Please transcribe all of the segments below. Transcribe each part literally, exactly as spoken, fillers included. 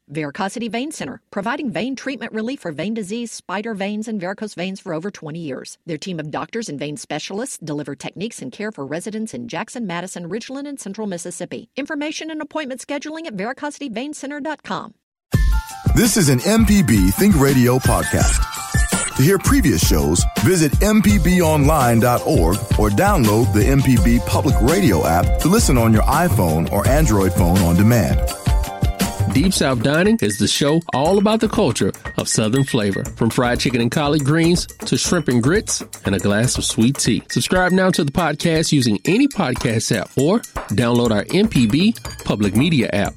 Veracosity Vein Center, providing vein treatment relief for vein disease, spider veins, and varicose veins for over twenty years. Their team of doctors and vein specialists deliver techniques and care for residents in Jackson, Madison, Ridgeland, and Central Mississippi. Information and appointment scheduling at veracosity vein center dot com. This is an M P B Think Radio podcast. To hear previous shows, visit m p b online dot org or download the M P B Public Radio app to listen on your iPhone or Android phone on demand. Deep South Dining is the show all about the culture of Southern flavor, from fried chicken and collard greens to shrimp and grits and a glass of sweet tea. Subscribe now to the podcast using any podcast app or download our M P B Public Media app.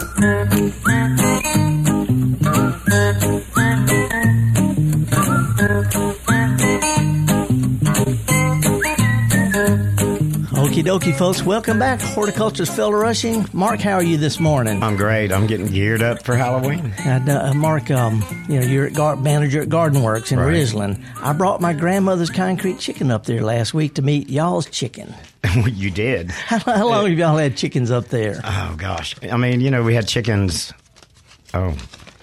Okie dokie, folks. Welcome back. Horticulturist Felder Rushing. Mark, how are you this morning? I'm great. I'm getting geared up for Halloween. And, uh, Mark, um, you know, you're at gar- manager at Garden Works in Right. Ridgeland. I brought my grandmother's concrete chicken up there last week to meet y'all's chicken. You did. How, how long have y'all had chickens up there? Oh, gosh. I mean, you know, we had chickens, oh,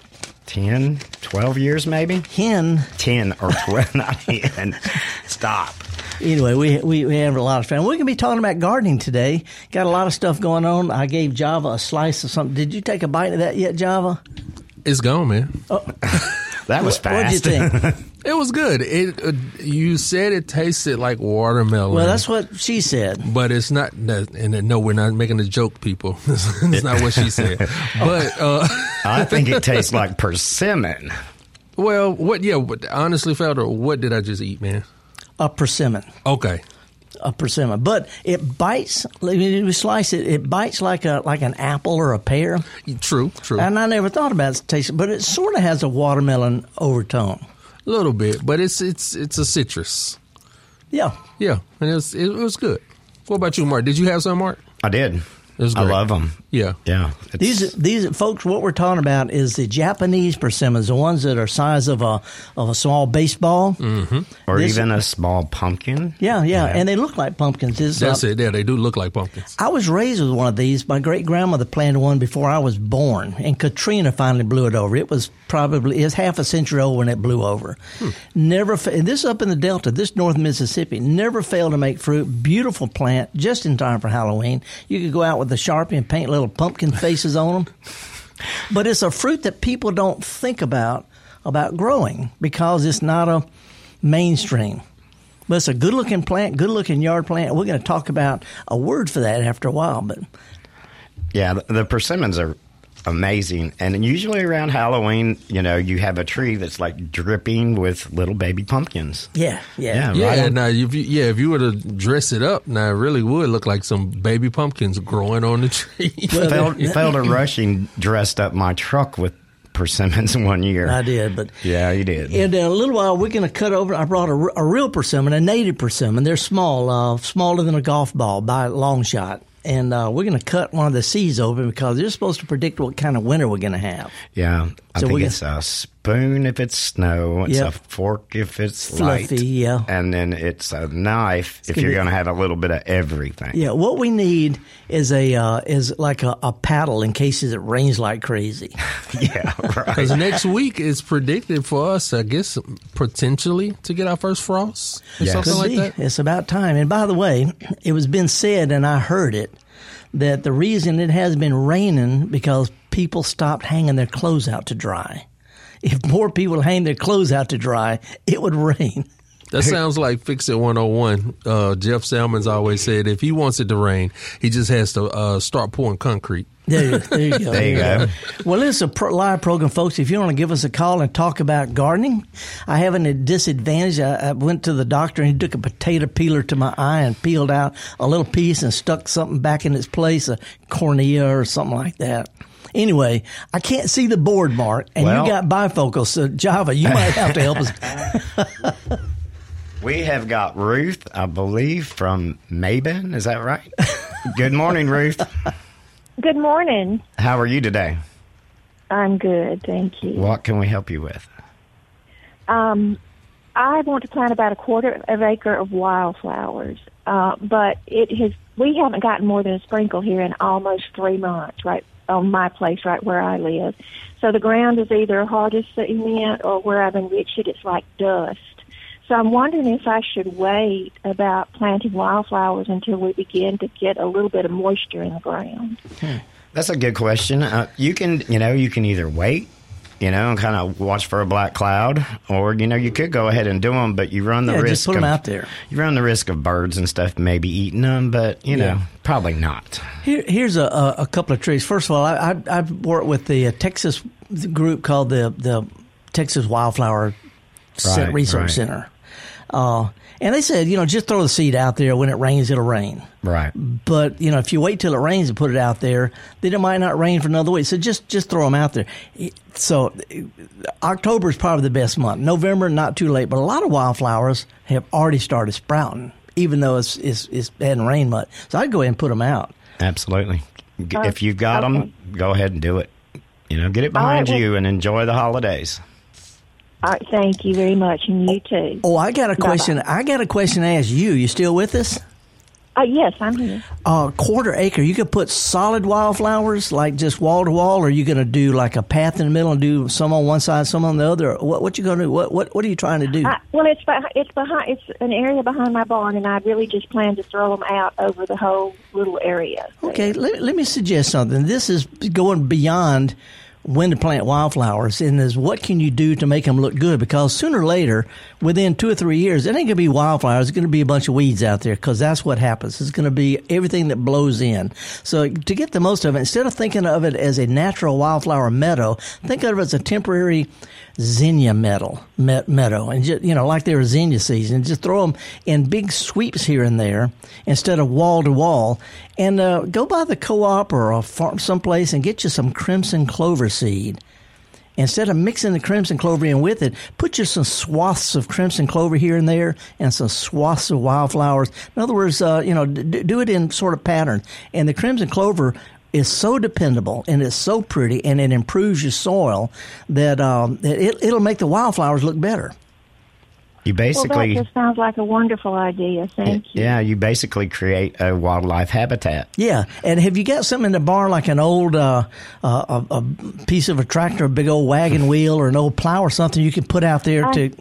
ten, twelve years maybe? Hen. ten or twelve, not hen. Stop. Anyway, we, we we have a lot of fun. We're going to be talking about gardening today. Got a lot of stuff going on. I gave Java a slice of something. Did you take a bite of that yet, Java? It's gone, man. Oh. That was fast. What did you think? It was good. It uh, you said it tasted like watermelon. Well, that's what she said. But it's not. And no, we're not making a joke, people. It's not what she said. But uh, I think it tastes like persimmon. Well, what? Yeah, but honestly, Felder, what did I just eat, man? A persimmon. Okay. A persimmon, but it bites. When you slice it, it bites like a like an apple or a pear. True, true. And I never thought about it tasting, but it sort of has a watermelon overtone. A little bit, but it's it's it's a citrus. Yeah, yeah, and it was it was good. What about you, Mark? Did you have some, Mark? I did. It was great. I love them. Yeah, yeah. These these folks, what we're talking about is the Japanese persimmons, the ones that are size of a of a small baseball, mm-hmm. or this, even a small pumpkin. Yeah, yeah, yeah, and they look like pumpkins. It's, That's uh, it. Yeah, they do look like pumpkins. I was raised with one of these. My great grandmother planted one before I was born, and Katrina finally blew it over. It was probably it's half a century old when it blew over. Hmm. Never, and this up in the Delta, this North Mississippi, never failed to make fruit. Beautiful plant, just in time for Halloween. You could go out with a Sharpie and paint little pumpkin faces on them. But it's a fruit that people don't think about about growing because it's not a mainstream. But it's a good-looking plant, good-looking yard plant. We're going to talk about a word for that after a while. But yeah, the, the persimmons are amazing. And usually around Halloween, you know, you have a tree that's like dripping with little baby pumpkins. Yeah, yeah. Yeah, yeah right now, if you, yeah, if you were to dress it up, now it really would look like some baby pumpkins growing on the tree. Well, Felder Rushing dressed up my truck with persimmons one year. I did, but yeah, you did. In a little while, we're going to cut over. I brought a, a real persimmon, a native persimmon. They're small, uh, smaller than a golf ball by a long shot. And uh, we're going to cut one of the seeds open because they're supposed to predict what kind of winter we're going to have. Yeah. I so think it's gonna, a spoon if it's snow. It's yep. a fork if it's fluffy, light. yeah. And then it's a knife it's if you're going to have a little bit of everything. Yeah. What we need is a uh, is like a, a paddle in case it rains like crazy. Yeah, right. Because next week is predicted for us, I guess, potentially to get our first frost or yes. something Could like be. that. It's about time. And by the way, it was been said, and I heard it, that the reason it has been raining because people stopped hanging their clothes out to dry. If more people hang their clothes out to dry, it would rain. That sounds like Fix It one oh one. Uh, Jeff Salmons always said if he wants it to rain, he just has to uh, start pouring concrete. There, there you go. There you go. Well, it's a pro- live program, folks. If you want to give us a call and talk about gardening, I have a disadvantage. I, I went to the doctor and he took a potato peeler to my eye and peeled out a little piece and stuck something back in its place, a cornea or something like that. Anyway, I can't see the board, Mark, and well, you got bifocals, so Java, you might have to help us. We have got Ruth, I believe, from Mabin. Is that right? Good morning, Ruth. Good morning. How are you today? I'm good, thank you. What can we help you with? Um, I want to plant about a quarter of an acre of wildflowers, uh, but it has. We haven't gotten more than a sprinkle here in almost three months, right on my place right where I live. So the ground is either hard as cement or where I've enriched it, it's like dust. So I'm wondering if I should wait about planting wildflowers until we begin to get a little bit of moisture in the ground. Hmm. That's a good question. Uh, you can, you know, you can either wait, you know, and kind of watch for a black cloud, or, you know, you could go ahead and do them, but you run the yeah, risk just put of, them out there. You run the risk of birds and stuff maybe eating them, but, you know, yeah. probably not. Here, here's a, a, a couple of trees. First of all, I, I, I've worked with the uh, Texas group called the, the Texas Wildflower right, Research right. Center. Uh, and they said, you know, just throw the seed out there. When it rains, it'll rain. Right. But, you know, if you wait till it rains and put it out there, then it might not rain for another week. So just, just throw them out there. So October is probably the best month. November, not too late. But a lot of wildflowers have already started sprouting, even though it's, it's, it's it hadn't rained much. So I'd go ahead and put them out. Absolutely. Uh, if you've got okay. them, go ahead and do it. You know, get it behind right, well, you and enjoy the holidays. All right, thank you very much, and you too. Oh, I got a question. Bye-bye. I got a question to ask you. You still with us? Uh, yes, I'm here. Uh, quarter acre. You could put solid wildflowers, like just wall to wall, or are you going to do like a path in the middle and do some on one side, some on the other? What what you going to do? What what what are you trying to do? I, well, it's behind, it's behind. It's an area behind my barn, and I really just plan to throw them out over the whole little area. Okay, let, let me suggest something. This is going beyond when to plant wildflowers, and is what can you do to make them look good? Because sooner or later, within two or three years, it ain't going to be wildflowers. It's going to be a bunch of weeds out there, because that's what happens. It's going to be everything that blows in. So to get the most of it, instead of thinking of it as a natural wildflower meadow, think of it as a temporary zinnia meadow, meadow, and just, you know, like they're a zinnia season. Just throw them in big sweeps here and there instead of wall to wall. And uh, go by the co-op or a farm someplace and get you some crimson clover seed. Instead of mixing the crimson clover in with it, put you some swaths of crimson clover here and there and some swaths of wildflowers. In other words, uh, you know, d- do it in sort of pattern. And the crimson clover is so dependable and it's so pretty and it improves your soil that um, it, it'll make the wildflowers look better. You basically, well, that just sounds like a wonderful idea. Thank you. Yeah, you basically create a wildlife habitat. Yeah, and have you got something in the barn like an old uh, uh, a, a piece of a tractor, a big old wagon wheel, or an old plow or something you can put out there I, to?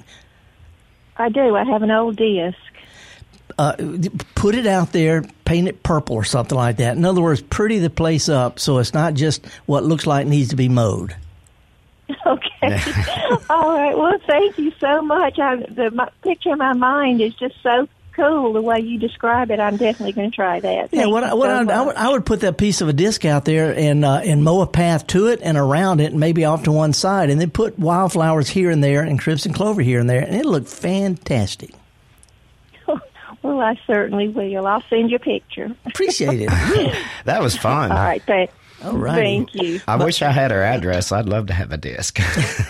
I do. I have an old disc. Uh, put it out there, paint it purple or something like that. In other words, pretty the place up so it's not just what looks like needs to be mowed. Okay. All right. Well, thank you so much. I, the my, picture in my mind is just so cool the way you describe it. I'm definitely going to try that. Thank yeah, what, I, what so I, I, would, I would put that piece of a disc out there and uh, and mow a path to it and around it and maybe off to one side, and then put wildflowers here and there and crimson clover here and there, and it'll look fantastic. Well, I certainly will. I'll send you a picture. Appreciate it. That was fun. All right. Thanks. All right. Thank you. I but, wish I had her address. I'd love to have a disc.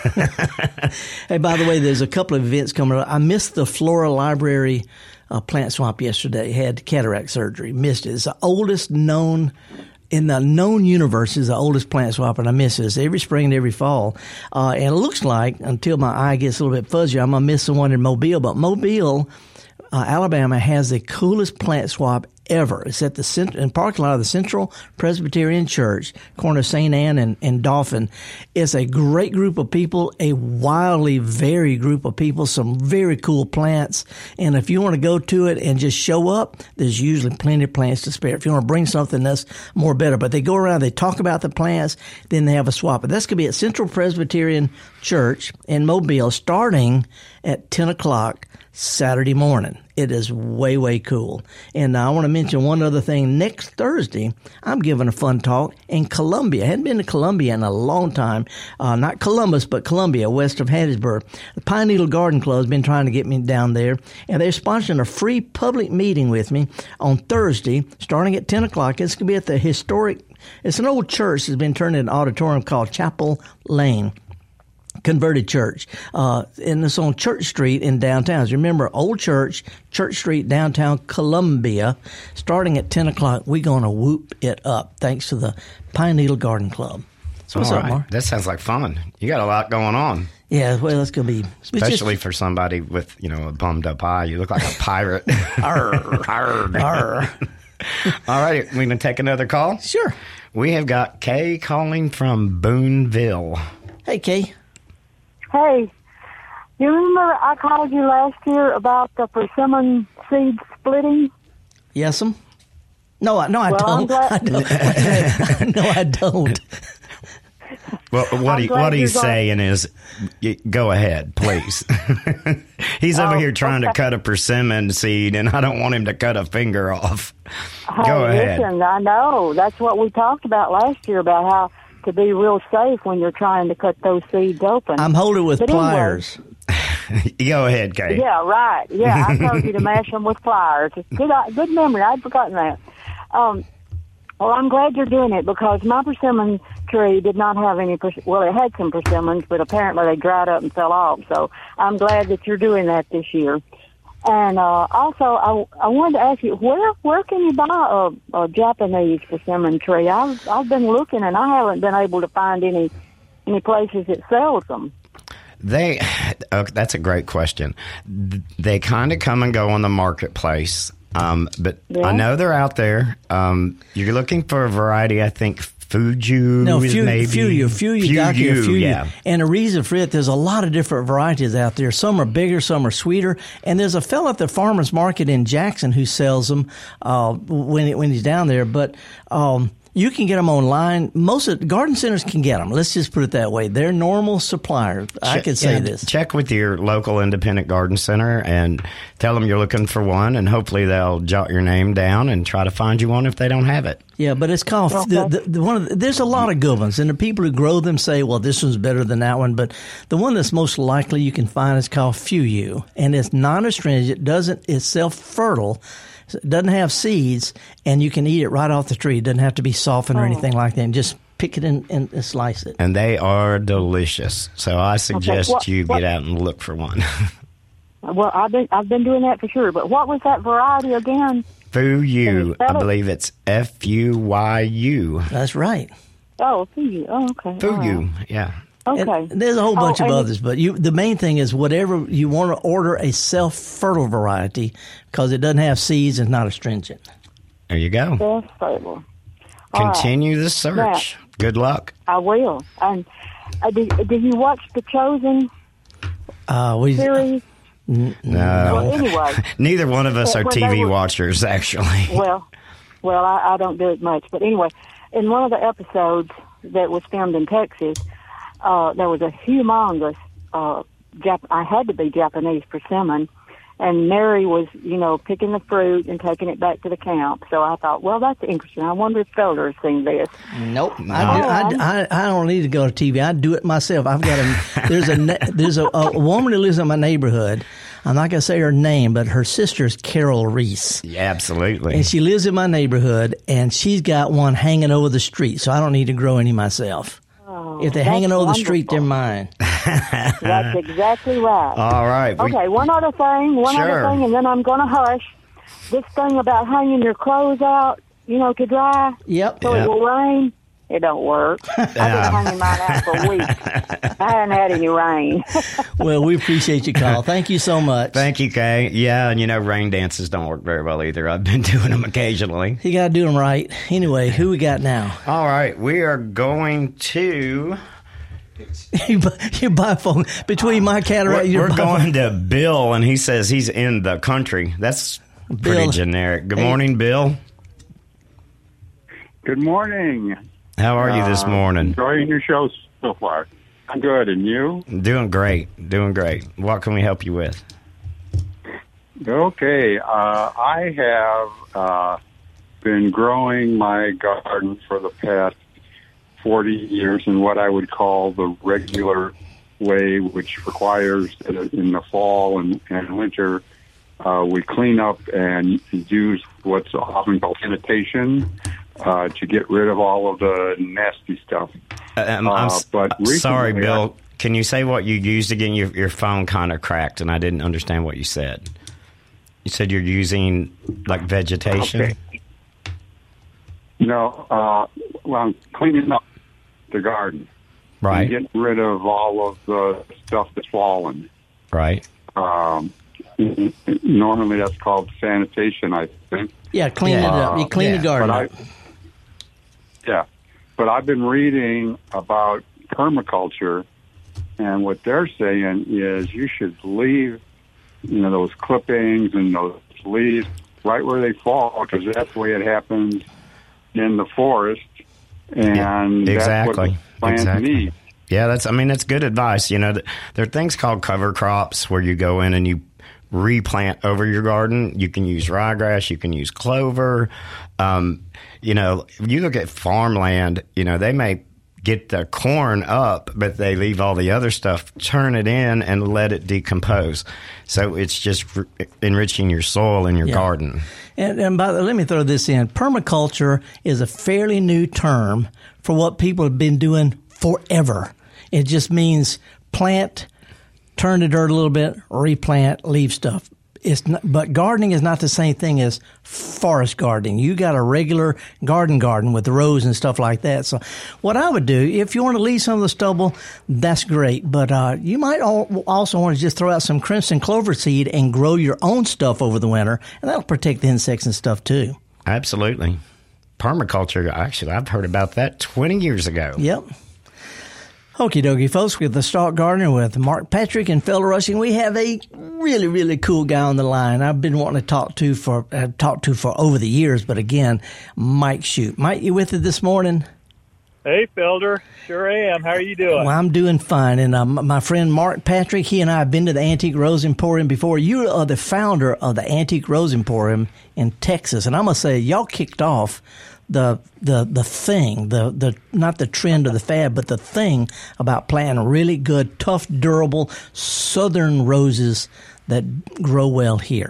Hey, by the way, there's a couple of events coming up. I missed the Flora Library uh, plant swap yesterday. Had cataract surgery. Missed it. It's the oldest known, in the known universe, is the oldest plant swap, and I miss it. It's every spring and every fall. Uh, and it looks like, until my eye gets a little bit fuzzy, I'm going to miss the one in Mobile. But Mobile, uh, Alabama, has the coolest plant swap ever. It's at the cent- in parking lot of the Central Presbyterian Church, corner of Saint Anne and, and Dauphin. It's a great group of people, a wildly varied group of people, some very cool plants. And if you want to go to it and just show up, there's usually plenty of plants to spare. If you want to bring something that's more better. But they go around, they talk about the plants, then they have a swap. But that's going to be at Central Presbyterian Church in Mobile, starting at ten o'clock Saturday morning. It is way, way cool. And I want to mention one other thing. Next Thursday, I'm giving a fun talk in Columbia. I hadn't been to Columbia in a long time. Uh, not Columbus, but Columbia, west of Hattiesburg. The Pine Needle Garden Club has been trying to get me down there. And they're sponsoring a free public meeting with me on Thursday, starting at ten o'clock. It's going to be at the historic, it's an old church that's been turned into an auditorium called Chapel Lane. Converted church, uh, and it's on Church Street in downtown. So remember, Old Church, Church Street, downtown Columbia. Starting at ten o'clock, we're going to whoop it up, thanks to the Pine Needle Garden Club. So what's All up, right. Mark? That sounds like fun. You got a lot going on. Yeah, well, it's going to be... Especially just, for somebody with, you know, a bummed up eye. You look like a pirate. Arr, arr, arr. All right, we going to take another call? Sure. We have got Kay calling from Boonville. Hey, Kay. Hey, you remember I called you last year about the persimmon seed splitting? Yes'm. No, I, no, I Well, I'm don't. glad- I don't. No, I don't. Well, what I'm he glad what he's you're going- saying is, y- go ahead, please. He's over Oh, here trying okay. to cut a persimmon seed, and I don't want him to cut a finger off. Go Hey, ahead. Listen, I know. That's what we talked about last year, about how to be real safe when you're trying to cut those seeds open. I'm holding with But anyway, pliers. Go ahead, Kay. Yeah, right. Yeah, I told you to mash them with pliers. Good, good memory. I'd forgotten that. Um, well, I'm glad you're doing it because my persimmon tree did not have any. Pers- well, it had some persimmons, but apparently they dried up and fell off. So I'm glad that you're doing that this year. And uh, also, I, I wanted to ask you, where where can you buy a, a Japanese persimmon tree? I've I've been looking and I haven't been able to find any any places that sells them. They, okay, that's a great question. They kind of come and go on the marketplace, um, but Yeah. I know they're out there. Um, you're looking for a variety, I think. Fuju, No, few, maybe. few you, few you got here, Fuyu, few you. yeah. And the reason for it, there's a lot of different varieties out there. Some are bigger, some are sweeter. And there's a fellow at the farmer's market in Jackson who sells them uh, when when he's down there. But um, you can get them online. Most of garden centers can get them. Let's just put it that way. They're normal suppliers. I Che- could say yeah, this. Check with your local independent garden center and tell them you're looking for one, and hopefully they'll jot your name down and try to find you one if they don't have it. Yeah, but it's called Okay. the, the, the one. Of the, there's a lot of good ones, and the people who grow them say, "Well, this one's better than that one." But the one that's most likely you can find is called Fuyu, and it's non-astringent. Doesn't it's self-fertile? It doesn't have seeds, and you can eat it right off the tree. It doesn't have to be softened or anything like that. And just pick it and, and, and slice it. And they are delicious. So I suggest What- you what- get out and look for one. Well, I've been I've been doing that for sure. But what was that variety again? Can you Fuyu, spell I it? believe it's F U Y U. That's right. Oh, Fuyu. Oh, okay. All Fuyu, yeah. right. And Okay. there's a whole bunch Oh, of and- others, but you the main thing is whatever you want to order a self-fertile variety because it doesn't have seeds and not astringent. There you go. Best stable. All right. Continue the search. Good luck. I will. And uh, did, did you watch the Chosen Uh, we, series? No. Well, anyway. Neither one of us Uh, are when T they V were- watchers, actually. Well, well, I, I don't do it much, but anyway, in one of the episodes that was filmed in Texas, uh, there was a humongous, uh, Jap- I had to be Japanese persimmon, and Mary was, you know, picking the fruit and taking it back to the camp. So I thought, well, that's interesting. I wonder if Felder has seen this. Nope. I, do, I, I, I don't need to go to T V. I do it myself. I've got a there's a ne- there's a, a woman who lives in my neighborhood. I'm not going to say her name, but her sister's Carol Reese. Yeah, absolutely. And she lives in my neighborhood, and she's got one hanging over the street, so I don't need to grow any myself. Oh, If they're that's hanging over the street, they're wonderful. mine. That's exactly right. All right. we- Okay, one other thing, one Sure. other thing, and then I'm going to hush. This thing about hanging your clothes out, you know, to dry, Yep. so Yep. it will rain, it don't work. I've been hanging mine out for weeks. I haven't had any rain. Well, we appreciate your call. Thank you so much. Thank you, Kay. Yeah, and you know, rain dances don't work very well either. I've been doing them occasionally. You got to do them right. Anyway, who we got now? All right, we are going to. you buy, you buy phone between my cataract. We're, your we're biphone- going to Bill, and he says he's in the country. That's pretty Bill. generic. Good Hey. morning, Bill. Good morning. How are you this Uh, morning? Enjoying your show so far. I'm good, and you? Doing great. Doing great. What can we help you with? Okay. Uh, I have uh, been growing my garden for the past forty years in what I would call the regular way, which requires that in the fall and, and winter uh, we clean up and use what's often called sanitation uh, to get rid of all of the nasty stuff. Uh, um, I'm Uh, s- but uh, sorry, recently Bill. Can you say what you used again? Your, your phone kind of cracked, and I didn't understand what you said. You said you're using like vegetation. Okay. No, uh, well, I'm cleaning up the garden. Right. And get rid of all of the stuff that's fallen. Right. Um, normally that's called sanitation, I think. Yeah, clean Yeah. it up. You clean Yeah. the garden But I, up. yeah, but I've been reading about permaculture, and what they're saying is you should leave, you know, those clippings and those leaves right where they fall, because that's the way it happens in the forest, and yeah, exactly. that's what the plants exactly. need. Yeah, that's. I mean, that's good advice. You know, there are things called cover crops where you go in and you replant over your garden. You can use ryegrass. You can use clover. Um, you know, you look at farmland. You know, they may get the corn up, but they leave all the other stuff, turn it in, and let it decompose. So it's just re- enriching your soil in your yeah. garden. And, and by the, let me throw this in. Permaculture is a fairly new term for what people have been doing forever. It just means plant, turn the dirt a little bit, replant, leave stuff. It's not, but gardening is not the same thing as forest gardening. You got a regular garden garden with the rows and stuff like that. So what I would do, if you want to leave some of the stubble, that's great. But uh, you might al- also want to just throw out some crimson clover seed and grow your own stuff over the winter, and that'll protect the insects and stuff too. Absolutely. Permaculture, actually, I've heard about that twenty years ago. Yep. Okie dokie, folks, with the Stalk Gardener with Mark Patrick and Felder Rushing, we have a really, really cool guy on the line. I've been wanting to talk to for uh, talk to for over the years, but again, Mike Shoup. Mike, you with us this morning? Hey, Felder. Sure am. How are you doing? Well, I'm doing fine. And uh, my friend Mark Patrick, he and I have been to the Antique Rose Emporium before. You are the founder of the Antique Rose Emporium in Texas. And I'm going to say, y'all kicked off the the the thing, the, the not the trend or the fad, but the thing about planting really good, tough, durable southern roses that grow well here.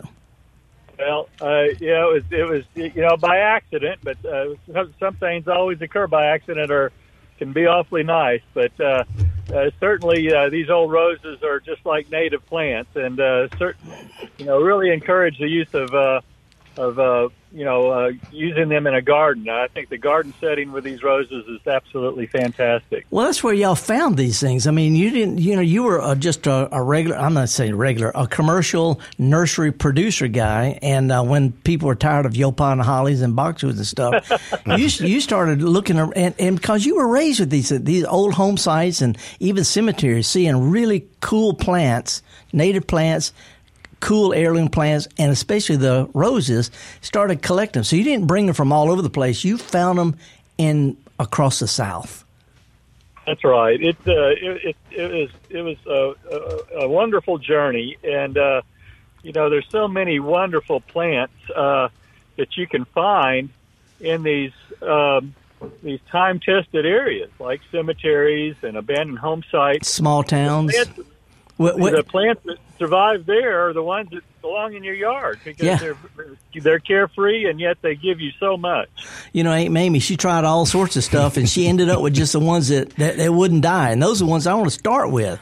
Well, uh, yeah, it was, it was, you know, by accident, but uh, some, some things always occur by accident or can be awfully nice. But uh, uh, certainly uh, these old roses are just like native plants, and uh, certain, you know, really encourage the use of, uh, of uh, you know, uh, using them in a garden. I think the garden setting with these roses is absolutely fantastic. Well, that's where y'all found these things. I mean, you didn't, you know, you were uh, just a, a regular, I'm not saying regular, a commercial nursery producer guy. And uh, when people were tired of Yopon hollies and boxwoods and stuff, you you started looking, and, and because you were raised with these, these old home sites and even cemeteries, seeing really cool plants, native plants, cool heirloom plants, and especially the roses, started collecting them. So you didn't bring them from all over the place. You found them in across the South. That's right. It uh, it, it it was it was a, a, a wonderful journey, and uh, you know, there's so many wonderful plants uh, that you can find in these um, these time-tested areas like cemeteries and abandoned home sites, small towns. The plants, what, what, the plants that survive there are the ones that belong in your yard because yeah. they're they're carefree, and yet they give you so much. You know, Aunt Mamie, she tried all sorts of stuff, and she ended up with just the ones that, that, that wouldn't die, and those are the ones I want to start with.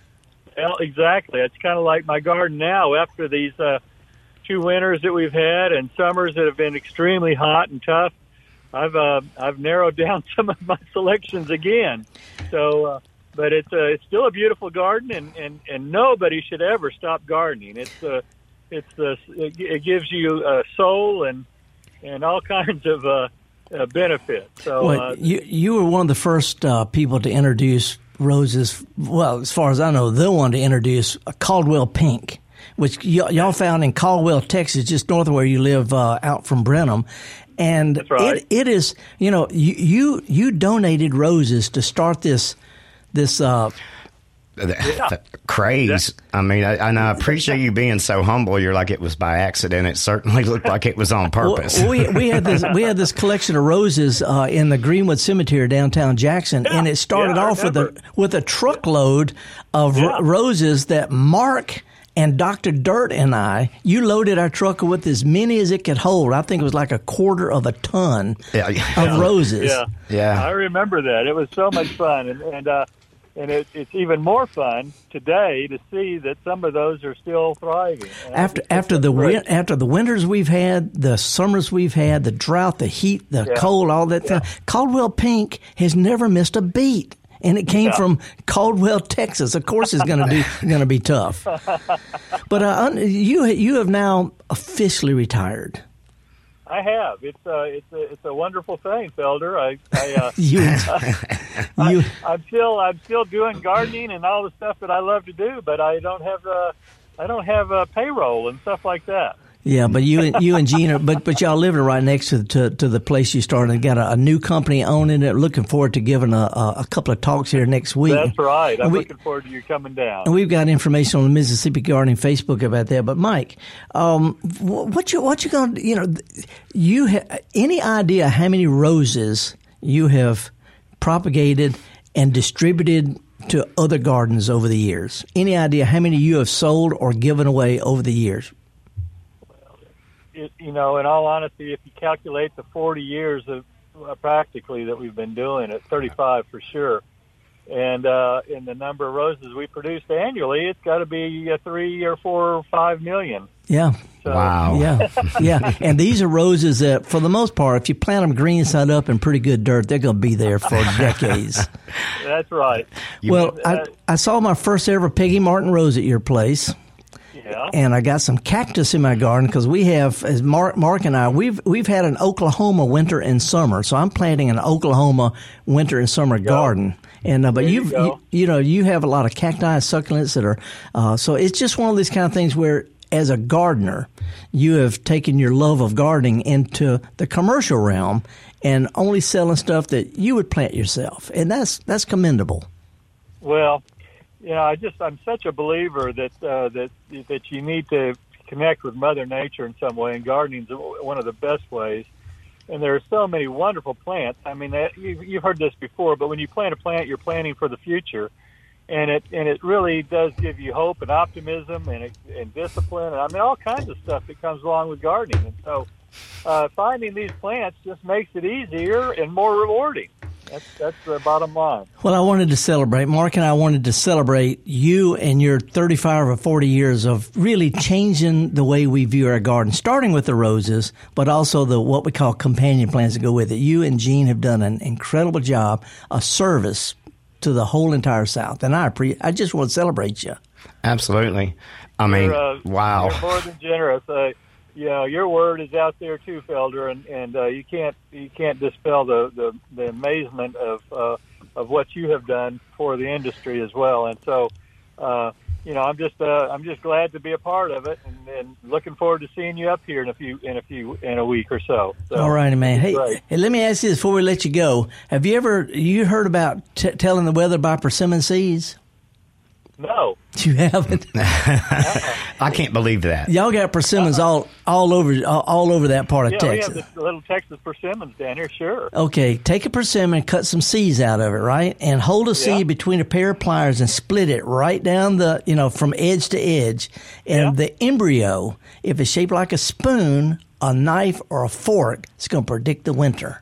Well, exactly. It's kind of like my garden now after these uh, two winters that we've had and summers that have been extremely hot and tough. I've uh, I've narrowed down some of my selections again. So, uh, but it's uh, it's still a beautiful garden, and, and, and nobody should ever stop gardening. It's uh, it's the it gives you a soul and and all kinds of uh, uh, benefits. So well, uh, you you were one of the first uh, people to introduce roses. Well, as far as I know, the one to introduce a Caldwell Pink, which y- y'all found in Caldwell, Texas, just north of where you live, uh, out from Brenham. And That's right. it, it is, you know, you, you you donated roses to start this this uh, The, the craze. I mean, I, and I appreciate you being so humble. You're like, it was by accident. It certainly looked like it was on purpose. Well, we we had this we had this collection of roses uh, in the Greenwood Cemetery downtown Jackson, Yeah, and it started yeah, I off with remember. a with a truckload of Yeah. r- roses that Mark and Doctor Dirt and I, you loaded our truck with as many as it could hold. I think it was like a quarter of a ton Yeah. of roses. Yeah, Yeah. I remember that. It was so much fun, and and uh, and it, it's even more fun today to see that some of those are still thriving. And After it's- after it's the great. win- after the winters we've had, the summers we've had, the drought, the heat, the Yeah. cold, all that Yeah. stuff, Caldwell Pink has never missed a beat. And it came Yeah. from Caldwell, Texas. Of course, it's going to be going to be tough. But uh, you you have now officially retired. I have. It's uh, it's a it's a wonderful thing, Felder. I, I, uh, you, I, you, I, I'm still I'm still doing gardening and all the stuff that I love to do, but I don't have uh, I don't have a payroll and stuff like that. Yeah, but you and you and Gene, are, but but y'all living right next to to, to the place you started. And got a, a new company owning it. Looking forward to giving a, a, a couple of talks here next week. That's right. I'm we, looking forward to you coming down. And we've got information on the Mississippi Gardening Facebook about that. But Mike, um, what you what you going to you know you ha- any idea how many roses you have propagated and distributed to other gardens over the years? Any idea how many you have sold or given away over the years? It, you know, in all honesty, if you calculate the forty years of uh, practically that we've been doing it, thirty-five for sure, and uh, in the number of roses we produce annually, it's got to be uh, three or four or five million. Yeah. So, wow. Yeah. Yeah. And these are roses that, for the most part, if you plant them green side up in pretty good dirt, they're going to be there for decades. That's right. Well, uh, I, I saw my first ever Peggy Martin rose at your place. Yeah. And I got some cactus in my garden because we have, as Mark, Mark and I, we've we've had an Oklahoma winter and summer. So I'm planting an Oklahoma winter and summer garden. And uh, but there you've you, you, you know you have a lot of cacti and succulents that are uh, so it's just one of these kind of things where, as a gardener, you have taken your love of gardening into the commercial realm and only selling stuff that you would plant yourself, and that's that's commendable. Well. You know, I just I'm such a believer that uh, that that you need to connect with Mother Nature in some way, and gardening's one of the best ways. And there are so many wonderful plants. I mean, that, you, you've heard this before, but when you plant a plant, you're planting for the future, and it and it really does give you hope and optimism and and discipline. And I mean, all kinds of stuff that comes along with gardening. And so, uh, finding these plants just makes it easier and more rewarding. That's, that's the bottom line. Well, I wanted to celebrate. Mark and I wanted to celebrate you and your thirty-five or forty years of really changing the way we view our garden, starting with the roses, but also the what we call companion plants that go with it. You and Gene have done an incredible job, a service to the whole entire South, and I pre- I just want to celebrate you. Absolutely. I mean, you're, uh, wow. You're more than generous. Uh, you know, your word is out there too, Felder, and and uh, you can't you can't dispel the the, the amazement of uh, of what you have done for the industry as well. And so, uh, you know, I'm just uh, I'm just glad to be a part of it, and, and looking forward to seeing you up here in a few in a few in a week or so. so All righty, man. Hey, great. hey, let me ask you this before we let you go. Have you ever you heard about t- telling the weather by persimmon seeds? No. You haven't? I can't believe that. Y'all got persimmons all all over all, all over that part of yeah, Texas. we have this little Texas persimmons down here, sure. Okay, take a persimmon, cut some seeds out of it, right? And hold a seed Yeah. between a pair of pliers and split it right down the, you know, from edge to edge. And Yeah. the embryo, if it's shaped like a spoon, a knife, or a fork, it's going to predict the winter.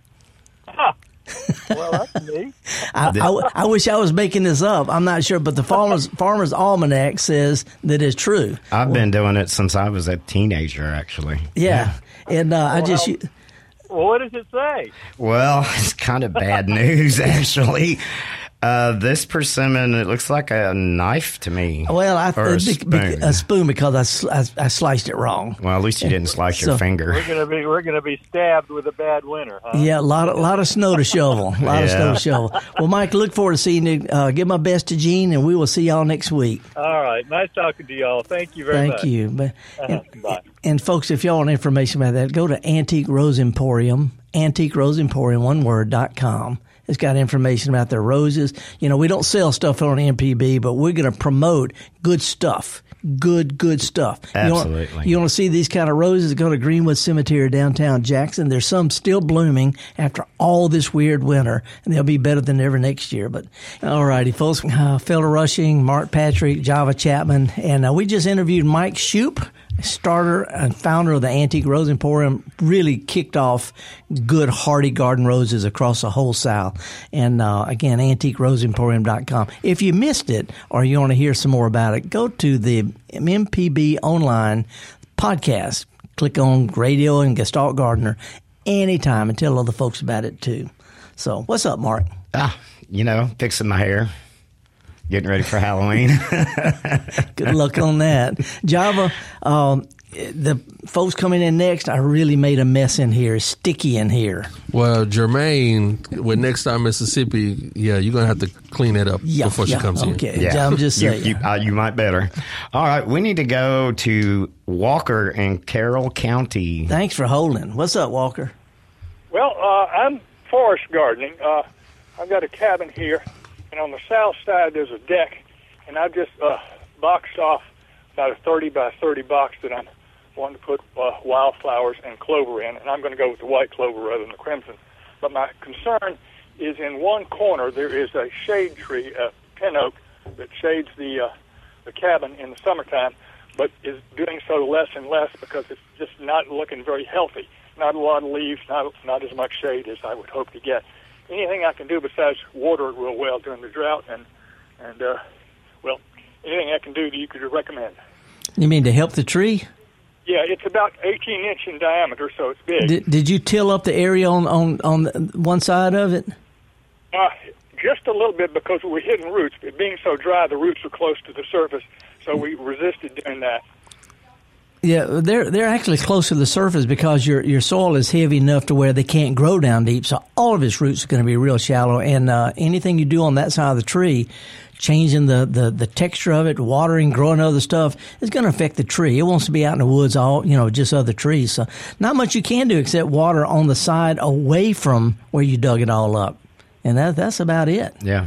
Well, that's neat. I, I, I wish I was making this up. I'm not sure, but the Farmer's, Farmer's Almanac says that it's true. I've been doing it since I was a teenager, actually. Yeah. And uh, I just... Well, well, what does it say? Well, it's kind of bad news, actually. Uh, this persimmon, it looks like a knife to me. Well, I or a be- spoon. be- a spoon because I, sl- I, I sliced it wrong. Well, at least you didn't slice So- your finger. We're gonna be we're gonna be stabbed with a bad winter, huh? Yeah, a lot of lot of snow to shovel. A lot of Yeah. snow to shovel. Well, Mike, look forward to seeing you. Uh, give my best to Gene, and we will see y'all next week. All right, nice talking to y'all. Thank you very Thank much. you. But, and, Bye. and folks, if y'all want information about that, go to Antique Rose Emporium, Antique Rose Emporium, one word, dot com. It's got information about their roses. You know, we don't sell stuff on M P B, but we're going to promote good stuff. Good, good stuff. Absolutely. You want, you want to see these kind of roses, go to Greenwood Cemetery downtown Jackson. There's some still blooming after all this weird winter, and they'll be better than ever next year. But all righty, folks. Uh, Felder Rushing, Mark Patrick, Java Chapman, and uh, we just interviewed Mike Shoup, starter and founder of the Antique Rose Emporium. Really kicked off good, hardy garden roses across the whole South. And uh, again, antique rose emporium dot com. If you missed it or you want to hear some more about it, go to the M P B Online podcast. Click on Radio and Gestalt Gardener anytime and tell other folks about it too. So, what's up, Mark? Ah, you know, fixing my hair. getting ready for Halloween. Good luck on that. Java, um, the folks coming in next, I really made a mess in here. It's sticky in here. Well, Jermaine, with Next Star Mississippi, yeah, you're going to have to clean it up yeah, before yeah, she comes okay. in. Yeah, I'm just saying. You, you, uh, you might better. All right, we need to go to Walker in Carroll County. Thanks for holding. What's up, Walker? Well, uh, I'm forest gardening. Uh, I've got a cabin here, and on the south side there's a deck, and I've just uh, boxed off about a thirty by thirty box that I'm wanting to put uh, wildflowers and clover in, and I'm going to go with the white clover rather than the crimson. But my concern is in one corner there is a shade tree, a pin oak, that shades the uh, the cabin in the summertime, but is doing so less and less because it's just not looking very healthy. Not a lot of leaves, not not as much shade as I would hope to get. Anything I can do besides water it real well during the drought, and and uh, well, anything I can do that you could recommend. You mean to help the tree? Yeah, it's about eighteen inch in diameter, so it's big. Did, did you till up the area on, on, on one side of it? Uh, just a little bit because we're hitting roots. It being so dry, the roots are close to the surface, so we resisted doing that. Yeah, they're they're actually close to the surface because your your soil is heavy enough to where they can't grow down deep. So all of its roots are going to be real shallow, and uh, anything you do on that side of the tree, changing the, the, the texture of it, watering, growing other stuff, is going to affect the tree. It wants to be out in the woods, all you know, just other trees. So not much you can do except water on the side away from where you dug it all up, and that that's about it. Yeah.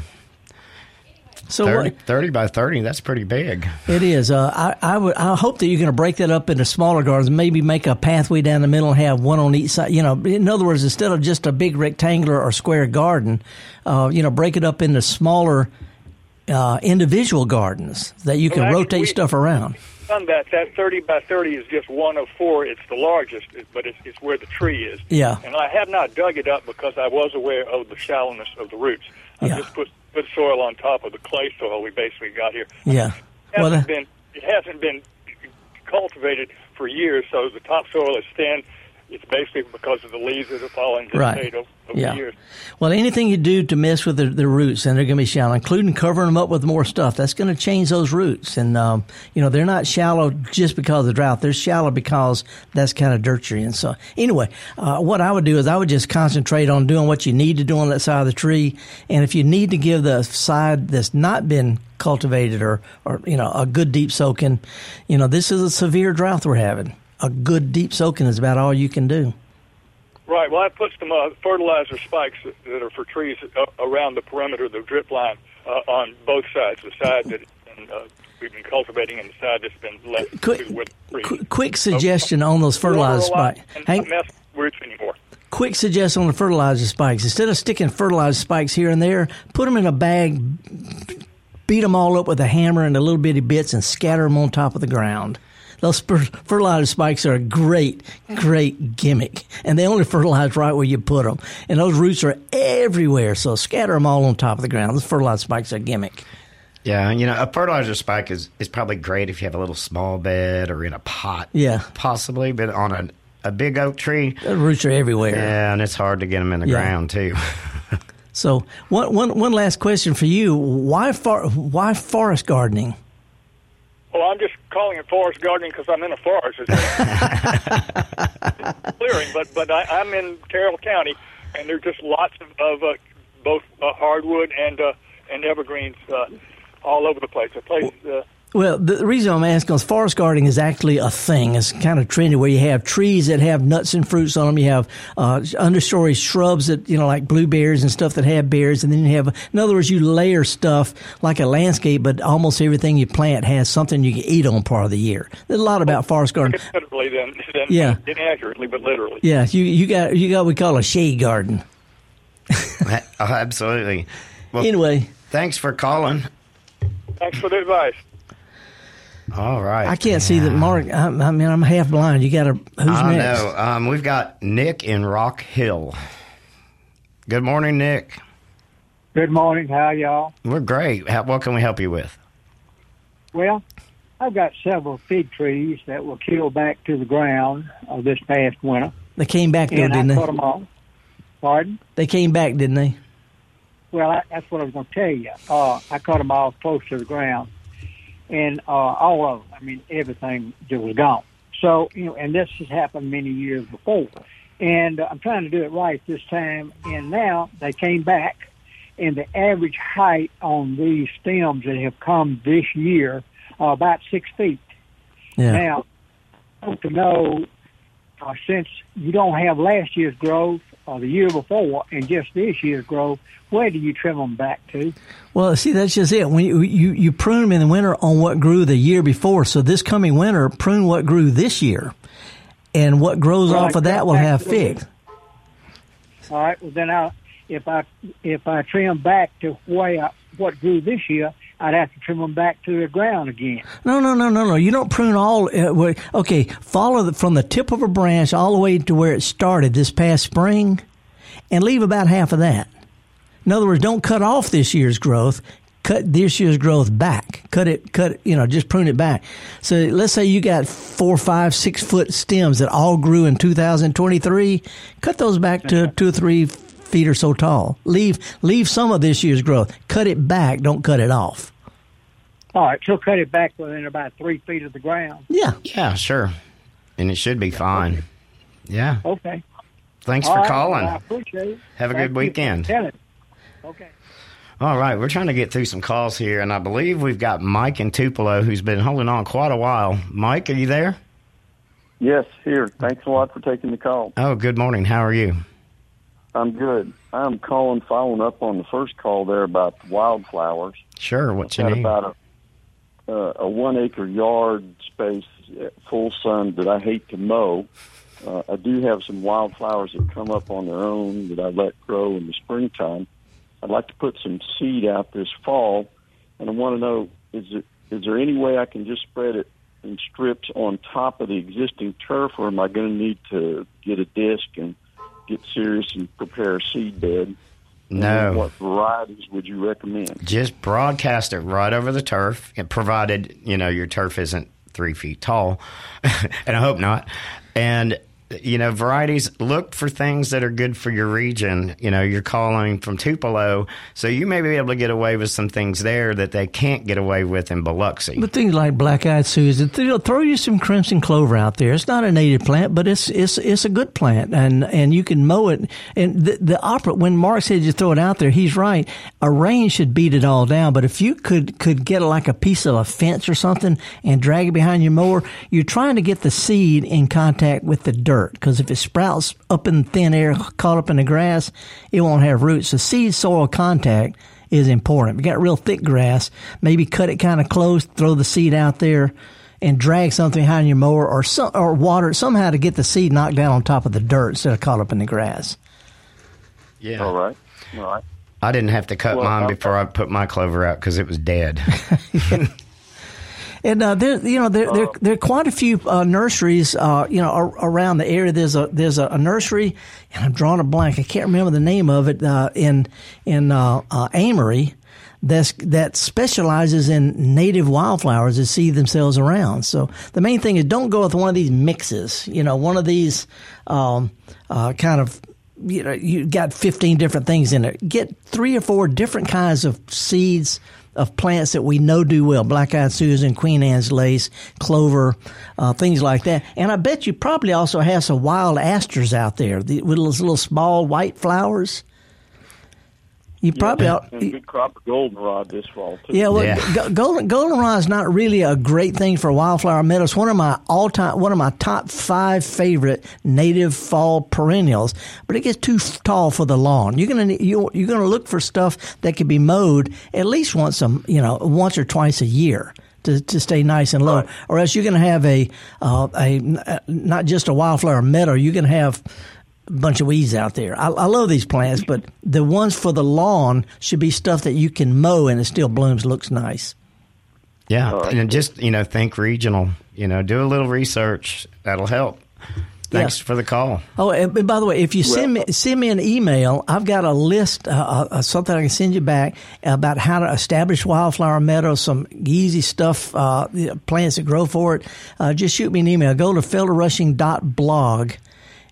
So thirty, what, thirty by thirty, that's pretty big. It is. Uh, I, I would. I hope that you're going to break that up into smaller gardens. Maybe make a pathway down the middle and have one on each side. You know, in other words, instead of just a big rectangular or square garden, uh, you know, break it up into smaller uh, individual gardens that you can well, rotate we, stuff around. Done that. That thirty by thirty is just one of four. It's the largest, but it's, it's where the tree is. Yeah. And I have not dug it up because I was aware of the shallowness of the roots. I Yeah. just put put soil on top of the clay soil we basically got here. Yeah. It hasn't Well, uh, been it hasn't been cultivated for years, so the topsoil is thin. It's basically because of the leaves that have fallen just Right. stayed over, over Yeah. the years. Well, anything you do to mess with the, the roots, and they're going to be shallow, including covering them up with more stuff, that's going to change those roots. And, um, you know, they're not shallow just because of the drought. They're shallow because that's kind of dirt tree. And so, anyway, uh, what I would do is I would just concentrate on doing what you need to do on that side of the tree. And if you need to give the side that's not been cultivated or, or you know, a good deep soaking, you know, this is a severe drought we're having. A good deep soaking is about all you can do. Right. Well, I put some uh, fertilizer spikes that, that are for trees uh, around the perimeter of the drip line uh, on both sides, the side that uh, we've been cultivating and the side that's been left Quick, with trees. qu- quick suggestion on those fertilizer spikes. Hang, not mess with roots anymore. Quick suggestion on the fertilizer spikes. Instead of sticking fertilizer spikes here and there, put them in a bag, beat them all up with a hammer into little bitty bits, and scatter them on top of the ground. Those fertilizer spikes are a great, great gimmick, and they only fertilize right where you put them. And those roots are everywhere, so scatter them all on top of the ground. Those fertilizer spikes are a gimmick. Yeah, you know, a fertilizer spike is, is probably great if you have a little small bed or in a pot. Yeah. Possibly, but on a, a big oak tree. The roots are everywhere. Yeah, and it's hard to get them in the Yeah. ground, too. So one, one, one last question for you. Why, for, why forest gardening? Well, I'm just calling it forest gardening because I'm in a forest. It's clearing, but but I, I'm in Carroll County, and there's just lots of, of uh, both uh, hardwood and uh, and evergreens uh, all over the place. A place. Uh, Well, the reason I'm asking is forest gardening is actually a thing. It's kind of trendy where you have trees that have nuts and fruits on them. You have uh, understory shrubs that, you know, like blueberries and stuff that have berries. And then you have, in other words, you layer stuff like a landscape, but almost everything you plant has something you can eat on part of the year. There's a lot about forest gardening. literally, then, then Yeah. inaccurately, but literally. Yeah, you, you got you got what we call a shade garden. Oh, absolutely. Well, Anyway. Thanks for calling. Thanks for the advice. All right. I can't see that, Mark. I, I mean, I'm half blind. You got to, who's I next? know. Um, we've got Nick in Rock Hill. Good morning, Nick. Good morning. How y'all? We're great. How, what can we help you with? Well, I've got several fig trees that were killed back to the ground uh, this past winter. They came back, though, and didn't I they? cut them off. Pardon? They came back, didn't they? well, I, that's what I was going to tell you. Uh, I cut them all close to the ground, and uh, all of them. I mean, everything just was gone. So, you know, and this has happened many years before. And uh, I'm trying to do it right this time. And now they came back, and the average height on these stems that have come this year are about six feet. Yeah. Now, I want to know, uh, since you don't have last year's growth or the year before and just this year's growth, where do you trim them back to? Well, see, that's just it. When you, you, you prune them in the winter on what grew the year before. So this coming winter, prune what grew this year. And what grows Right, off of that will have figs. All right. Well, then I, if I if I trim back to where I, what grew this year, I'd have to trim them back to the ground again. No, no, no, no, no. You don't prune all. Uh, okay, follow the, from the tip of a branch all the way to where it started this past spring, and leave about half of that. In other words, don't cut off this year's growth. Cut this year's growth back. Cut it, cut, you know, just prune it back. So let's say you got four, five, six foot stems that all grew in two thousand twenty-three. Cut those back to two or three feet or so tall. Leave, leave some of this year's growth. Cut it back. Don't cut it off. All right. So cut it back within about three feet of the ground. Yeah. Yeah, sure. And it should be fine. Yeah. Okay. Thanks All for right, calling. well, I appreciate it. Have a Thank good you for weekend. telling. Okay. All right, we're trying to get through some calls here, and I believe we've got Mike in Tupelo who's been holding on quite a while. Mike, are you there? Yes, here. Thanks a lot for taking the call. Oh, good morning. How are you? I'm good. I'm calling, following up on the first call there about the wildflowers. Sure. What's I've your got name? about a, uh, a one-acre yard space, full sun, that I hate to mow. Uh, I do have some wildflowers that come up on their own that I let grow in the springtime. I'd like to put some seed out this fall, and I want to know, is there, is there any way I can just spread it in strips on top of the existing turf, or am I going to need to get a disc and get serious and prepare a seed bed? No. And what varieties would you recommend? Just broadcast it right over the turf, and provided, you know, your turf isn't three feet tall, and I hope not. And you know, varieties, look for things that are good for your region. You know, you're calling from Tupelo, so you may be able to get away with some things there that they can't get away with in Biloxi. But things like black-eyed Susan, they'll throw you some crimson clover out there. It's not a native plant, but it's it's it's a good plant, and and you can mow it. And the, the opera, when Mark said you throw it out there, he's right. A rain should beat it all down, but if you could could get like a piece of a fence or something and drag it behind your mower, you're trying to get the seed in contact with the dirt. Because if it sprouts up in thin air, caught up in the grass, it won't have roots. So seed-soil contact is important. If you got real thick grass, maybe cut it kind of close, throw the seed out there, and drag something behind your mower, or some, or water it somehow to get the seed knocked down on top of the dirt instead of caught up in the grass. Yeah. All right. All right. I didn't have to cut Well, mine I'll- before I put my clover out because it was dead. And uh, there, you know, there, there, there are quite a few uh, nurseries, uh, you know, ar- around the area. There's a there's a, a nursery, and I'm drawing a blank. I can't remember the name of it uh, in in uh, uh, Amory. That's, that specializes in native wildflowers that seed themselves around. So the main thing is don't go with one of these mixes. You know, one of these um, uh, kind of. You know, you got fifteen different things in it. Get three or four different kinds of seeds of plants that we know do well. Black-eyed Susan, Queen Anne's lace, clover, uh, things like that. And I bet you probably also have some wild asters out there the, with those little small white flowers. You probably yeah, ought, and a good crop of goldenrod this fall too. yeah, well, yeah. golden goldenrod is not really a great thing for wildflower meadows. One of my all time, one of my top five favorite native fall perennials, but it gets too tall for the lawn. You're gonna you you're gonna look for stuff that can be mowed at least once a you know once or twice a year. To, to stay nice and low, right. Or else you're going to have a uh, a not just a wildflower meadow. You're going to have a bunch of weeds out there. I, I love these plants, but the ones for the lawn should be stuff that you can mow and it still blooms, looks nice. Yeah, right. And just, you know, think regional. You know, do a little research. That'll help. Thanks yeah. for the call. Oh, and by the way, if you send me send me an email, I've got a list, uh, uh, something I can send you back about how to establish wildflower meadows, some easy stuff, uh, plants that grow for it. Uh, just shoot me an email. Go to felder rushing dot blog.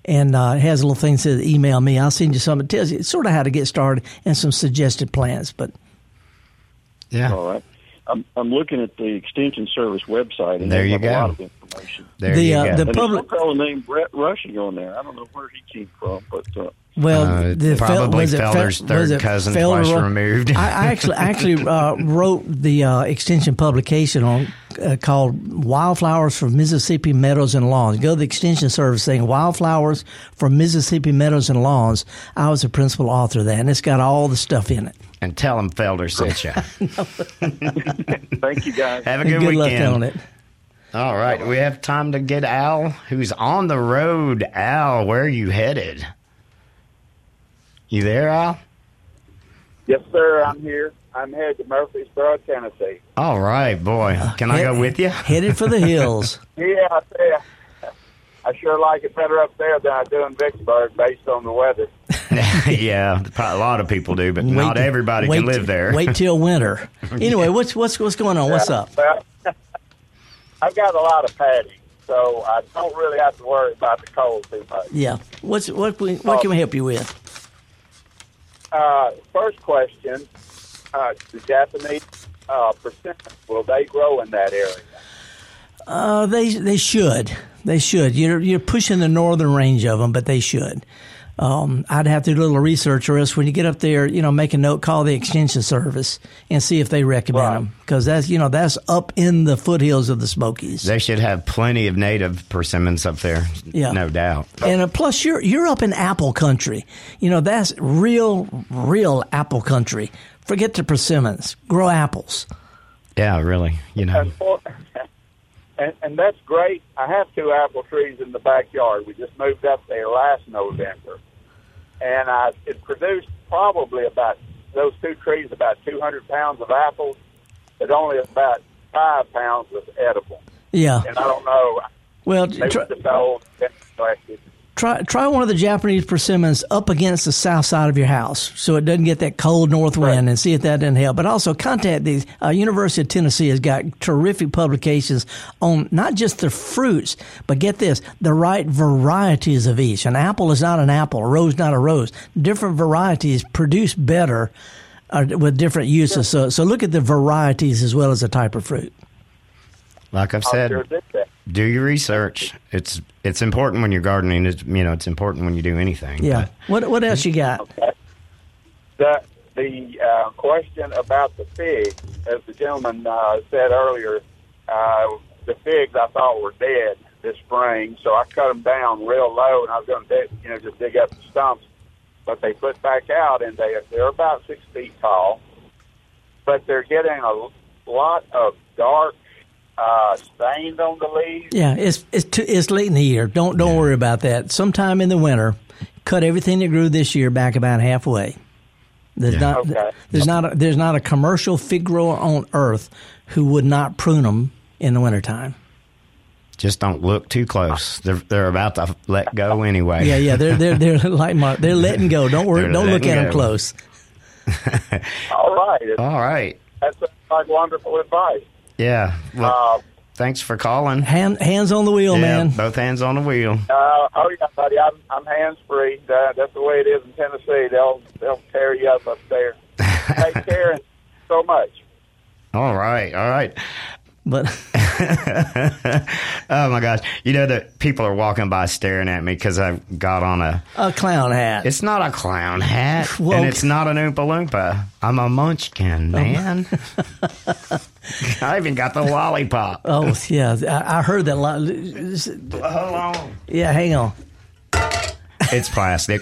and uh, it has a little thing that says email me. I'll send you something. It tells you sort of how to get started and some suggested plans. But yeah, all right. I'm I'm looking at the Extension Service website, and there you have go. a lot of information. There the, you uh, go. The and public there's a fellow named Brett Rushing on there. I don't know where he came from, but uh, well, Uh, the Fel- probably was it Fel- Felder's was third it cousin Felder twice Ru- removed. I, I actually actually uh, wrote the uh, extension publication on uh, called Wildflowers for Mississippi Meadows and Lawns. Go to the Extension Service thing, Wildflowers for Mississippi Meadows and Lawns. I was the principal author of that, and it's got all the stuff in it. And tell him Felder sent you. thank you guys. Have a good, Good luck weekend. on it. All right, we have time to get Al, who's on the road. Al, where are you headed? You there, Al? Yes, sir. I'm here. I'm headed to Murfreesboro, Tennessee. All right, boy. Can I go with you? Headed for the hills. Yeah, I tell you, I sure like it better up there than I do in Vicksburg, based on the weather. Yeah, probably a lot of people do, but Wait not t- everybody wait can live t- there. Wait till winter. Anyway, what's what's what's going on? What's up? Well, I've got a lot of padding, so I don't really have to worry about the cold too much. Yeah. What's what? we- What can we help you with? Uh, first question, uh, the Japanese uh, persimmons, will they grow in that area? Uh, they they should. They should. You're you're pushing the northern range of them, but they should. Um, I'd have to do a little research, or else when you get up there, you know, make a note, call the Extension Service, and see if they recommend Right. them, because that's you know that's up in the foothills of the Smokies. They should have plenty of native persimmons up there, Yeah. no doubt. And uh, plus, you're you're up in apple country. You know that's real, real apple country. Forget the persimmons. Grow apples. Yeah, really, you know. And, for, and, and that's great. I have two apple trees in the backyard. We just moved up there last November. And I, it produced probably about, those two trees, about two hundred pounds of apples, but only about five pounds was edible. Yeah. And I don't know. Well, Maybe try, just old and neglected. try try one of the Japanese persimmons up against the south side of your house, so it doesn't get that cold north wind, and see if that doesn't help. But also contact these. Uh, University of Tennessee has got terrific publications on not just the fruits, but get this, the right varieties of each. An apple is not an apple, a rose not a rose. Different varieties produce better uh, with different uses. So so look at the varieties as well as the type of fruit. Like I've I said, sure did that. do your research. It's it's important when you're gardening. It's, you know, it's important when you do anything. Yeah. What what else you got? Okay. The the uh, question about the figs, as the gentleman uh, said earlier, uh, the figs I thought were dead this spring, so I cut them down real low, and I was going to, you know, just dig up the stumps. But they put back out, and they they're about six feet tall, but they're getting a lot of dark uh, stains on the leaves. Yeah, it's it's too, it's late in the year. Don't don't worry about that. Sometime in the winter, cut everything that grew this year back about halfway. There's Yeah. not Okay. there's not a, there's not a commercial fig grower on earth who would not prune them in the wintertime. Just don't look too close. They're they're about to let go anyway. Yeah, yeah, they're they're they're like Mark, they're letting go. Don't worry, They're don't look letting at them go. close. All right. All right. That's like wonderful advice. Yeah. Well, Uh, thanks for calling. Hand, hands on the wheel, Yeah, man. both hands on the wheel. Uh, oh yeah, buddy, I'm I'm hands free. Uh, that's the way it is in Tennessee. They'll they'll tear you up up there. Take care and so much. All right. All right. But Oh my gosh! You know that people are walking by staring at me because I got on a. a clown hat. It's not a clown hat, Well, and it's not an Oompa Loompa. I'm a munchkin, man. I even got the lollipop. Oh yeah, I, I heard that. Lot. Hold on. Yeah, hang on. It's plastic.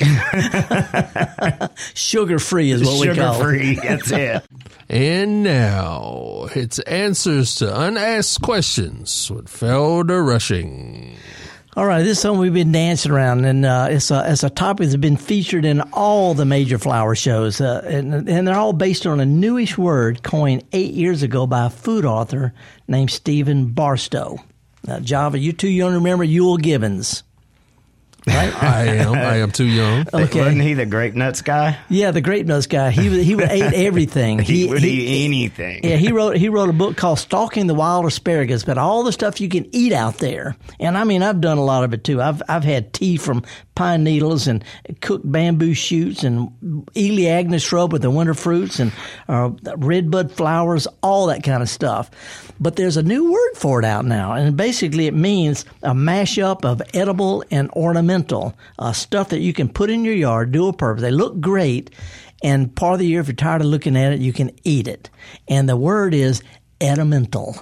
Sugar free is what we Sugar call it. free. That's it. And now it's answers to unasked questions with Felder Rushing. All right, this is something we've been dancing around, and uh, it's a it's a topic that's been featured in all the major flower shows, uh, and and they're all based on a newish word coined eight years ago by a food author named Stephen Barstow. Now, Java, you too young to remember Yule Gibbons, right? I am. I am too young. Okay. Wasn't he the grape nuts guy? Yeah, the grape nuts guy. He would he would ate everything. He, would eat anything. Yeah, he wrote he wrote a book called Stalking the Wild Asparagus, but all the stuff you can eat out there. And I mean, I've done a lot of it too. I've I've had tea from pine needles and cooked bamboo shoots and Eleagna shrub with the winter fruits and uh, redbud flowers, all that kind of stuff. But there's a new word for it out now, and basically it means a mashup of edible and ornamental, uh, stuff that you can put in your yard, dual purpose. They look great, and part of the year, if you're tired of looking at it, you can eat it. And the word is edimental.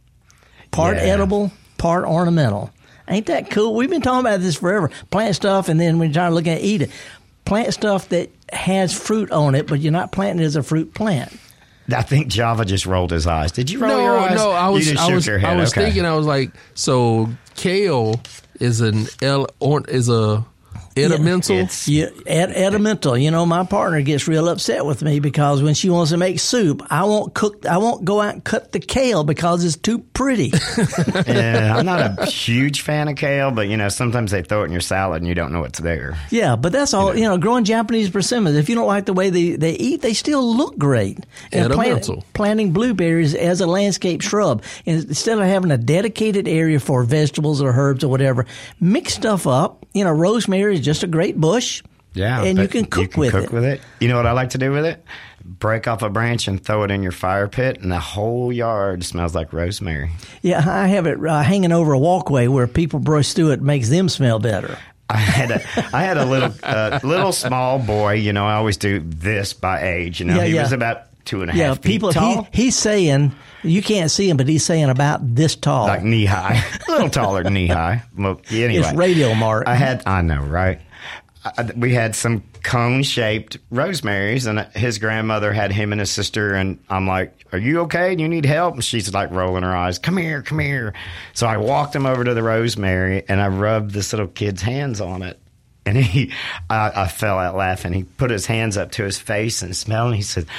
Part yeah. edible, part ornamental. Ain't that cool? We've been talking about this forever. Plant stuff, and then when you're trying to look at it, eat it. Plant stuff that has fruit on it, but you're not planting it as a fruit plant. I think Java just rolled his eyes. Did you roll no, your eyes? No, I was, you just I shook was, your head. I was okay. thinking, I was like, so kale is an L, or, is a edimental? Yeah, ed, edimental. You know, my partner gets real upset with me because when she wants to make soup, I won't cook. I won't go out and cut the kale because it's too pretty. Yeah, I'm not a huge fan of kale, but you know, sometimes they throw it in your salad and you don't know what's there. Yeah, but that's all. You know, growing Japanese persimmons. If you don't like the way they, they eat, they still look great. And plant, planting blueberries as a landscape shrub, and instead of having a dedicated area for vegetables or herbs or whatever, mix stuff up. You know, rosemary is just a great bush. Yeah, and you can cook, you can with, cook it. with it. You know what I like to do with it? Break off a branch and throw it in your fire pit, and the whole yard smells like rosemary. Yeah, I have it uh, hanging over a walkway where people brush through it. Makes them smell better. I had a, I had a little, uh, little small boy. You know, I always do this by age. You know, yeah, he yeah. was about two and a yeah, half people, feet tall. He, he's saying, you can't see him, but he's saying about this tall, like knee high, a little taller than knee high. Well, anyway, it's radio, Mark. I had, I know, right? I, we had some cone-shaped rosemaries, and his grandmother had him and his sister, and I'm like, are you okay? Do you need help? And she's like rolling her eyes, come here, come here. So I walked him over to the rosemary, and I rubbed this little kid's hands on it. And he, I, I fell out laughing. He put his hands up to his face and smelled, and he said,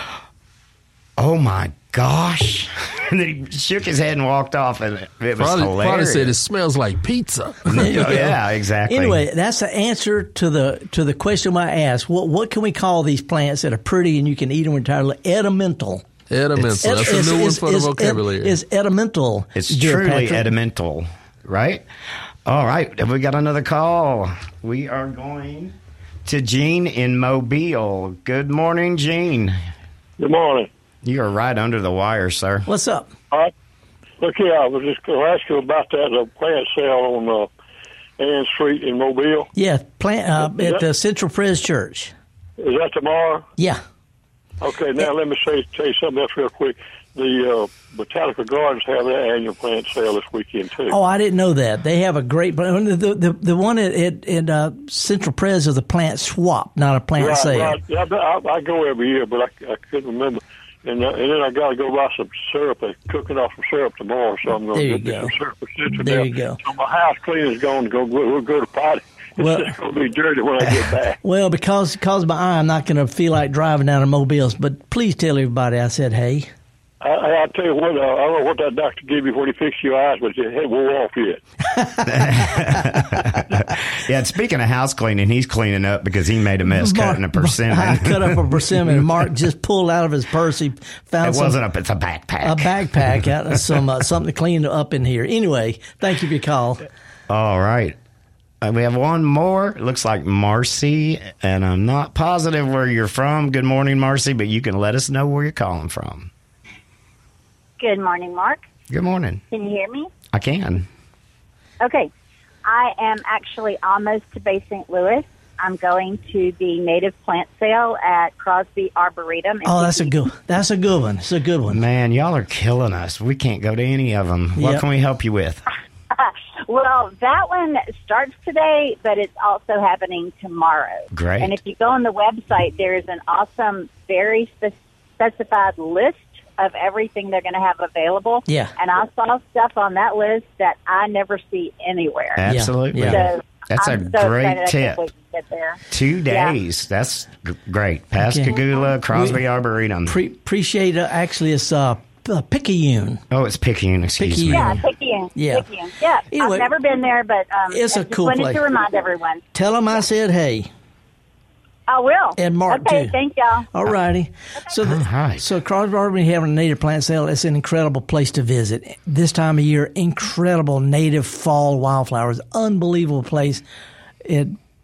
oh my gosh. And then he shook his head and walked off, and it, it was probably, hilarious. Probably said it smells like pizza. Yeah, exactly. Anyway, that's the answer to the to the question I asked. What what can we call these plants that are pretty and you can eat them entirely? Edimental. Edimental. That's it's, a new it's, one for it's, the vocabulary. It's edimental. It's dear truly Patrick. edimental, right? All right. Have we got another call? We are going to Gene in Mobile. Good morning, Gene. Good morning. You are right under the wire, sir. What's up? All right. Look here, I was just going to ask you about that uh, plant sale on uh, Ann Street in Mobile. Yeah, plant uh, at the Central Pres Church. Is that tomorrow? Yeah. Okay, now let me say, tell you something else real quick. The uh, Botanical Gardens have their annual plant sale this weekend, too. Oh, I didn't know that. They have a great... The the, the one at, at, at uh, Central Pres is a plant swap, not a plant right, sale. Right. Yeah, I, I go every year, but I, I couldn't remember. And, uh, and then I got to go buy some syrup. They're cooking off some syrup tomorrow, so I'm going to get me some syrup for Citronelle. There you go. So my house cleaner's going to go. We'll go to potty. It's Well- just going to be dirty when I get back. Well, because because of my eye, I'm not going to feel like driving down to Mobile's. But please tell everybody I said hey. I, I'll tell you what, uh, I don't know what that doctor gave you when he fixed your eyes, but it hadn't wore off yet. Yeah, and speaking of house cleaning, he's cleaning up because he made a mess Mark- cutting a persimmon. I cut up a persimmon, and Mark just pulled out of his purse. He found It some, wasn't a, it's a backpack. a backpack out of some uh, something to clean up in here. Anyway, thank you for your call. All right. Uh, we have one more. It looks like Marcy, and I'm not positive where you're from. Good morning, Marcy, but you can let us know where you're calling from. Good morning, Mark. Good morning. Can you hear me? I can. Okay. I am actually almost to Bay Saint Louis. I'm going to the native plant sale at Crosby Arboretum. Oh, that's a good. That's a good one. It's a good one. Man, y'all are killing us. We can't go to any of them. What Yep. can we help you with? Well, that one starts today, but it's also happening tomorrow. Great. And if you go on the website, there is an awesome, very spe- specified list of everything they're going to have available. Yeah. And I saw stuff on that list that I never see anywhere. Absolutely. So That's I'm a so great excited I tip. can't wait to get there. Two Yeah. days. That's g- great. Pascagoula, Crosby We- Arboretum. Pre- appreciate uh, actually it's uh, uh, Picayune. oh, it's Picayune. Excuse Picayune. me. Yeah, Picayune. Yeah. Picayune. Yeah. Anyway, I've never been there, but um, it's I a just cool wanted place. to remind everyone. Tell them I said hey. I will. And Mark, okay, too. thank y'all. All righty. So, the, so Crosby Arboretum having a native plant sale. It's an incredible place to visit. This time of year, incredible native fall wildflowers. Unbelievable place. It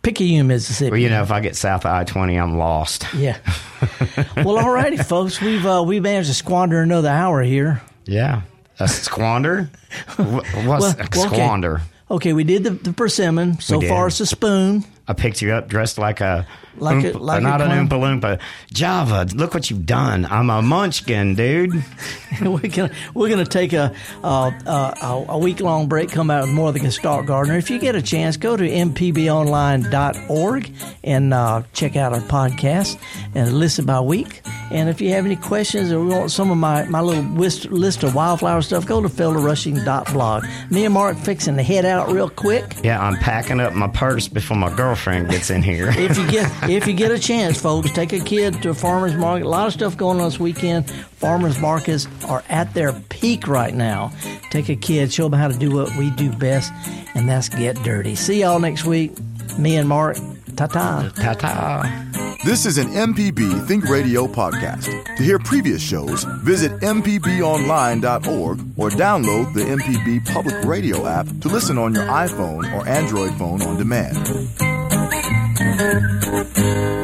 Picayune, Mississippi. Well, you know, if I get south of I twenty, I'm lost. Yeah. Well, all righty, folks. We've uh, we managed to squander another hour here. Yeah. A squander? What's well, a squander? Okay. Okay, we did the, the persimmon. So far, it's a spoon. I picked you up dressed like a, like oompa, a like not a an Oompa Loompa. Java, look what you've done. I'm a munchkin, dude. we're gonna we're gonna take a uh, a, a week long break. Come out with more of the Gestalt Gardener. If you get a chance, go to m p b online dot org and uh, check out our podcast and listen by week. And if you have any questions or want some of my, my little list, list of wildflower stuff, go to felder rushing dot blog. Me and Mark fixing to head out real quick. Yeah, I'm packing up my purse before my girlfriend gets in here. if you get if you get a chance, folks, take a kid to a farmer's market. A lot of stuff going on this weekend. Farmers markets are at their peak right now. Take a kid, show them how to do what we do best, and that's get dirty. See y'all next week. Me and Mark. Ta-ta. Ta-ta. This is an M P B Think Radio podcast. To hear previous shows, visit m p b online dot org or download the M P B Public Radio app to listen on your iPhone or Android phone on demand.